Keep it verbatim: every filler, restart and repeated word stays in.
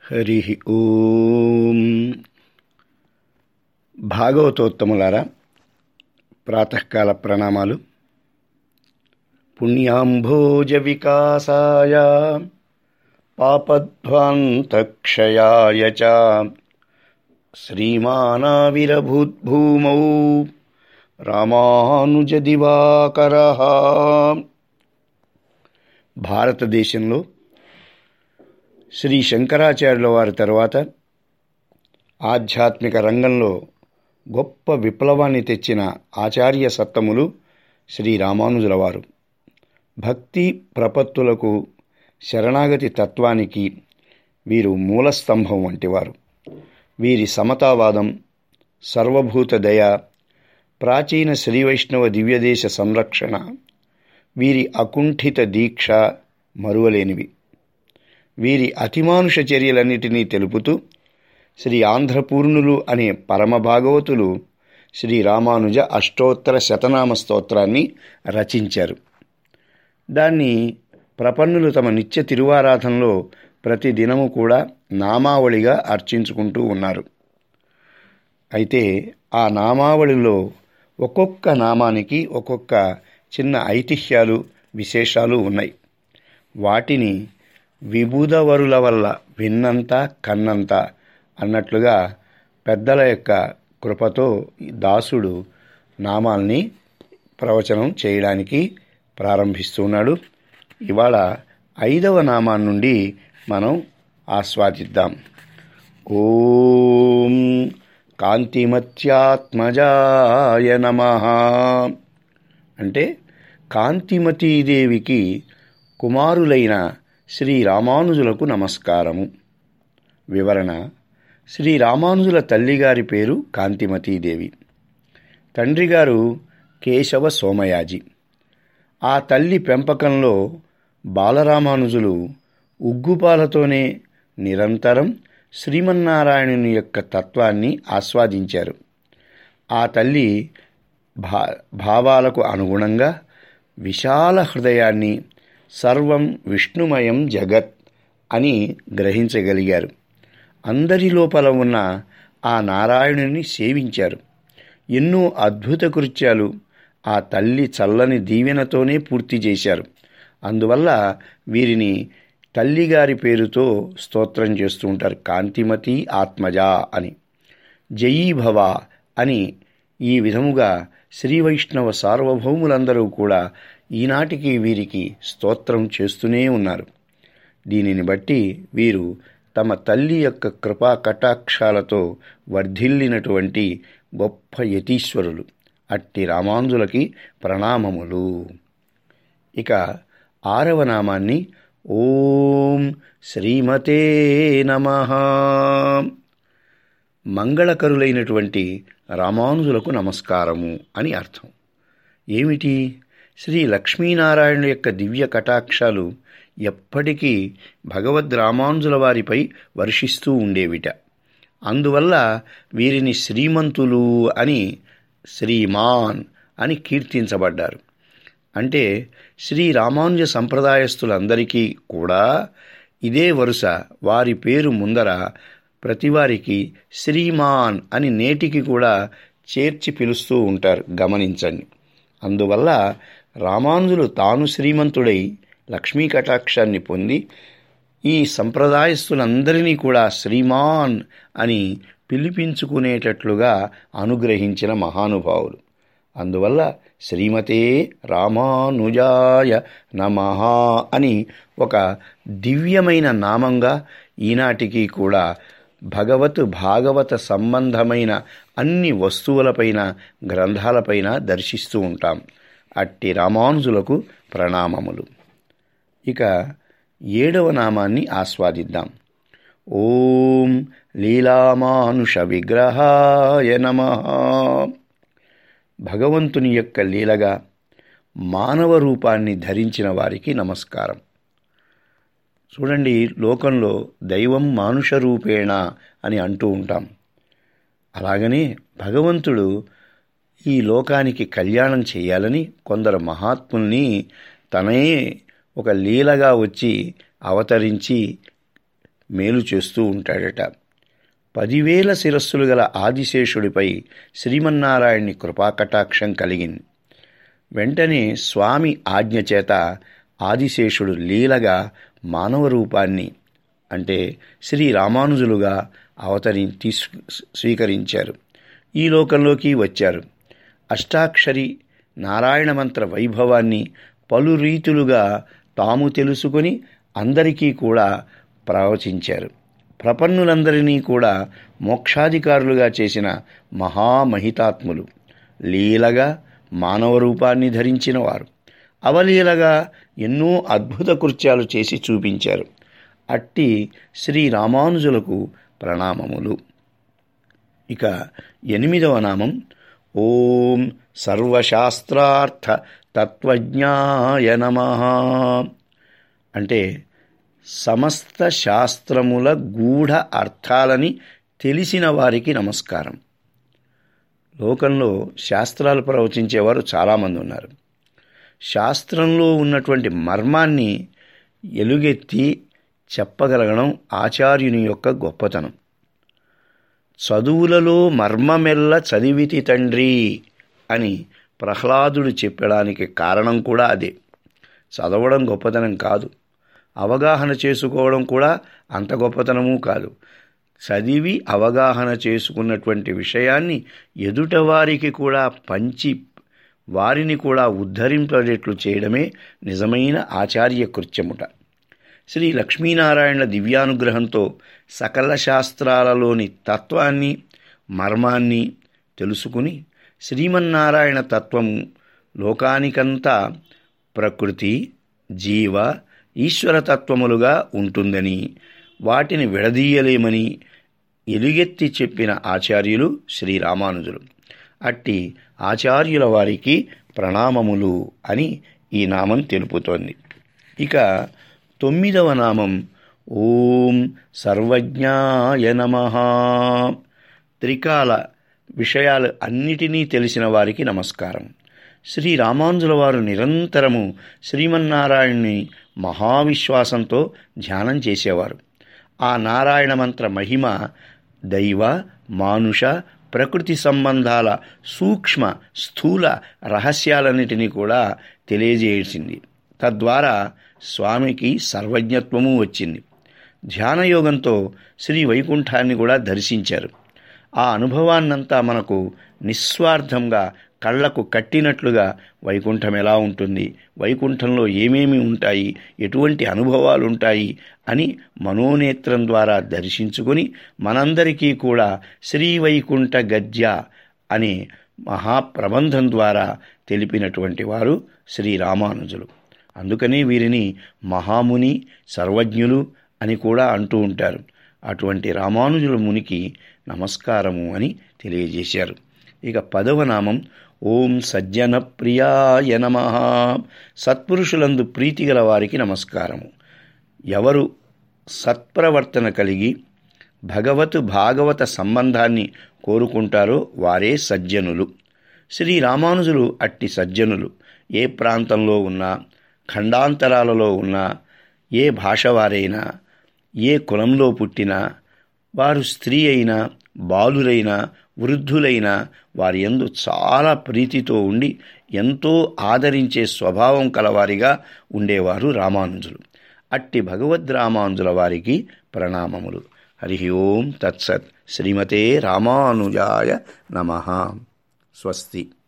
హరి ఓం. భాగవతోత్తములారా, ప్రాతకాల ప్రణామాలు. పుణ్యాంభోజ వికాసాయ పాపధ్వాంతక్షయాయ చ శ్రీమానావిరభూద్భూమౌ రామానుజ దివాకరః. భారతదేశంలో శ్రీ శంకరాచార్యుల వారి తర్వాత ఆధ్యాత్మిక రంగంలో గొప్ప విప్లవాన్ని తెచ్చిన ఆచార్య సత్తములు శ్రీ రామానుజుల వారు. భక్తి ప్రపత్తులకు, శరణాగతి తత్వానికి వీరు మూలస్తంభం వంటివారు. వీరి సమతావాదం, సర్వభూత దయ, ప్రాచీన శ్రీవైష్ణవ దివ్యదేశ సంరక్షణ, వీరి అకుంఠిత దీక్ష మరువలేనివి. వీరి అతిమానుష చర్యలన్నిటినీ తెలుపుతూ శ్రీ ఆంధ్రపూర్ణులు అనే పరమభాగవతులు శ్రీ రామానుజ అష్టోత్తర శతనామ స్తోత్రాన్ని రచించారు. దాన్ని ప్రపన్నులు తమ నిత్య తిరువారాధనలో ప్రతిదినము కూడా నామావళిగా అర్చించుకుంటూ ఉన్నారు. అయితే ఆ నామావళిలో ఒక్కొక్క నామానికి ఒక్కొక్క చిన్న ఐతిహ్యాలు, విశేషాలు ఉన్నాయి. వాటిని విబుధవరుల వల్ల విన్నంత కన్నంత అన్నట్లుగా పెద్దల యొక్క కృపతో దాసుడు నామాల్ని ప్రవచనం చేయడానికి ప్రారంభిస్తున్నాడు. ఇవాళ ఐదవ నామాన్ని నుండి మనం ఆస్వాదిద్దాం. ఓం కాంతిమత్యాత్మజాయ నమః. అంటే కాంతిమతీదేవికి కుమారులైన శ్రీ రామానుజులకు నమస్కారము. వివరణ: శ్రీ రామానుజుల తల్లిగారి పేరు కాంతిమతీదేవి. తండ్రిగారు కేశవ సోమయాజి. ఆ తల్లి పెంపకంలో బాలరామానుజులు ఉగ్గుపాలతోనే నిరంతరం శ్రీమన్నారాయణుని యొక్క తత్వాన్ని ఆస్వాదించారు. ఆ తల్లి భా భావాలకు అనుగుణంగా విశాల హృదయాన్ని, సర్వం విష్ణుమయం జగత్ అని గ్రహించగలిగారు. అందరి లోపల ఉన్న ఆ నారాయణుని సేవించారు. ఎన్నో అద్భుత కృత్యాలు ఆ తల్లి చల్లని దీవెనతోనే పూర్తి చేశారు. అందువల్ల వీరిని తల్లిగారి పేరుతో స్తోత్రం చేస్తూ ఉంటారు. కాంతిమతి ఆత్మజ అని, జయీభవ అని. ఈ విధముగా శ్రీ వైష్ణవ సార్వభౌములందరూ కూడా ఈనాటికి వీరికి స్తోత్రం చేస్తూనే ఉన్నారు. దీనిని బట్టి వీరు తమ తల్లి యొక్క కృపా కటాక్షాలతో వర్ధిల్లినటువంటి గొప్ప యతీశ్వరులు. అట్టి రామానుజులకి ప్రణామములు. ఇక ఆరవ నామాన్ని ఓం శ్రీమతే నమః. మంగళకరులైనటువంటి రామానుజులకు నమస్కారము అని అర్థం. ఏమిటి? శ్రీ లక్ష్మీనారాయణుల యొక్క దివ్య కటాక్షాలు ఎప్పటికీ భగవద్ రామానుజుల వారిపై వర్షిస్తూ ఉండేవిట. అందువల్ల వీరిని శ్రీమంతులు అని, శ్రీమాన్ అని కీర్తించబడ్డారు. అంటే శ్రీ రామానుజ సంప్రదాయస్తులందరికీ కూడా ఇదే వరుస. వారి పేరు ముందర ప్రతివారికి శ్రీమాన్ అని నేటికి కూడా చేర్చి పిలుస్తూ ఉంటారు. గమనించండి. అందువల్ల రామానుజులు తాను శ్రీమంతుడై లక్ష్మీ కటాక్షాన్ని పొంది ఈ సంప్రదాయస్తులందరినీ కూడా శ్రీమాన్ అని పిలిపించుకునేటట్లుగా అనుగ్రహించిన మహానుభావులు. అందువల్ల శ్రీమతే రామానుజాయ నమః అని ఒక దివ్యమైన నామంగా ఈనాటికి కూడా భగవత్ భాగవత సంబంధమైన అన్ని వస్తువులపైన, గ్రంథాలపైన దర్శిస్తూ ఉంటాం. అట్టి రామానుజులకు ప్రణామములు. ఇక ఏడవ నామాన్ని ఆస్వాదిద్దాం. ఓం లీలామానుష విగ్రహాయ నమః. భగవంతుని యొక్క లీలగా మానవ రూపాన్ని ధరించిన వారికి నమస్కారం. చూడండి, లోకంలో దైవం మానుష రూపేణ అని అంటూ ఉంటాం. అలాగనే భగవంతుడు ఈ లోకానికి కళ్యాణం చేయాలని కొందరు మహాత్ముల్ని తనే ఒక లీలగా వచ్చి అవతరించి మేలు చేస్తూ ఉంటాడట. పదివేల శిరస్సులు గల ఆదిశేషుడిపై శ్రీమన్నారాయణి కృపాకటాక్షం కలిగింది. వెంటనే స్వామి ఆజ్ఞ చేత ఆదిశేషుడు లీలగా మానవ రూపాన్ని అంటే శ్రీ రామానుజులుగా అవతరి తీసు స్వీకరించారు. ఈ లోకంలోకి వచ్చారు. అష్టాక్షరి నారాయణ మంత్ర వైభవాన్ని పలు రీతులుగా తాము తెలుసుకొని అందరికీ కూడా ప్రవచించారు. ప్రపన్నులందరినీ కూడా మోక్షాధికారులుగా చేసిన మహామహితాత్ములు. లీలగా మానవ రూపాన్ని ధరించిన వారు. అవలీలగా ఎన్నో అద్భుత కృత్యాలు చేసి చూపించారు. అట్టి శ్రీ రామానుజులకు ప్రణామములు. ఇక ఎనిమిదవ నామం ఓం సర్వశాస్త్రార్థ తత్వజ్ఞాయ నమః. అంటే సమస్త శాస్త్రముల గూఢ అర్థాలని తెలిసిన వారికి నమస్కారం. లోకంలో శాస్త్రాలు ప్రవచించేవారు చాలామంది ఉన్నారు. శాస్త్రంలో ఉన్నటువంటి మర్మాన్ని ఎలుగెత్తి చెప్పగలగడం ఆచార్యుని యొక్క గొప్పతనం. చదువులలో మర్మమెల్ల చదివితి తండ్రి అని ప్రహ్లాదుడు చెప్పడానికి కారణం కూడా అదే. చదవడం గొప్పతనం కాదు, అవగాహన చేసుకోవడం కూడా అంత గొప్పతనము కాదు. చదివి అవగాహన చేసుకున్నటువంటి విషయాన్ని ఎదుటవారికి కూడా పంచి వారిని కూడా ఉద్ధరింపేటట్లు చేయడమే నిజమైన ఆచార్య కృత్యముట. శ్రీ లక్ష్మీనారాయణ దివ్యానుగ్రహంతో సకల శాస్త్రాలలోని తత్వాన్ని మర్మాన్ని తెలుసుకుని శ్రీమన్నారాయణ తత్వము లోకానికంతా ప్రకృతి జీవ ఈశ్వరతత్వములుగా ఉంటుందని వాటిని విడదీయలేమని ఎలుగెత్తి చెప్పిన ఆచార్యులు శ్రీ రామానుజులు. అట్టి ఆచార్యుల వారికి ప్రణామములు అని ఈ నామం తెలుపుతోంది. ఇక తొమ్మిదవ నామం ఓం సర్వజ్ఞాయ నమః. త్రికాల విషయాలు అన్నిటినీ తెలిసిన వారికి నమస్కారం. శ్రీ రామానుజుల వారు నిరంతరము శ్రీమన్నారాయణుని మహావిశ్వాసంతో ధ్యానం చేసేవారు. ఆ నారాయణ మంత్ర మహిమ దైవ మానుష ప్రకృతి సంబంధాల సూక్ష్మ స్థూల రహస్యాలన్నిటినీ కూడా తెలియజేసింది. తద్వారా స్వామికి సర్వజ్ఞత్వము వచ్చింది. ధ్యానయోగంతో శ్రీ వైకుంఠాన్ని కూడా దర్శించారు. ఆ అనుభవాన్నంతా మనకు నిస్వార్థంగా కళ్ళకు కట్టినట్లుగా వైకుంఠం ఎలా ఉంటుంది, వైకుంఠంలో ఏమేమి ఉంటాయి, ఎటువంటి అనుభవాలు ఉంటాయి అని మనోనేత్రం ద్వారా దర్శించుకొని మనందరికీ కూడా శ్రీ వైకుంఠ గద్య అనే మహాప్రబంధం ద్వారా తెలిపినటువంటి వారు శ్రీ రామానుజులు. అందుకనే వీరిని మహాముని సర్వజ్ఞులు అని కూడా అంటూ ఉంటారు. అటువంటి రామానుజుల మునికి నమస్కారము అని తెలియజేశారు. ఇక పదవ నామం ఓం సజ్జన ప్రియాయ నమః. సత్పురుషులందు ప్రీతి గల వారికి నమస్కారము. ఎవరు సత్ప్రవర్తన కలిగి భగవత్ భాగవత సంబంధాన్ని కోరుకుంటారో వారే సజ్జనులు. శ్రీ రామానుజులు అట్టి సజ్జనులు. ఏ ప్రాంతంలో ఉన్నా, ఖండాంతరాలలో ఉన్నా, ఏ భాష వారైనా, ఏ కులంలో పుట్టినా, వారు స్త్రీ అయినా బాలురైనా వృద్ధులైన వారి యందు చాలా ప్రీతితో ఉండి ఎంతో ఆదరించే స్వభావం కలవారిగా ఉండేవారు రామానుజులు. అట్టి భగవద్ రామానుజుల వారికి ప్రణామములు. హరి ఓం తత్సత్. శ్రీమతే రామానుజాయ నమః. స్వస్తి.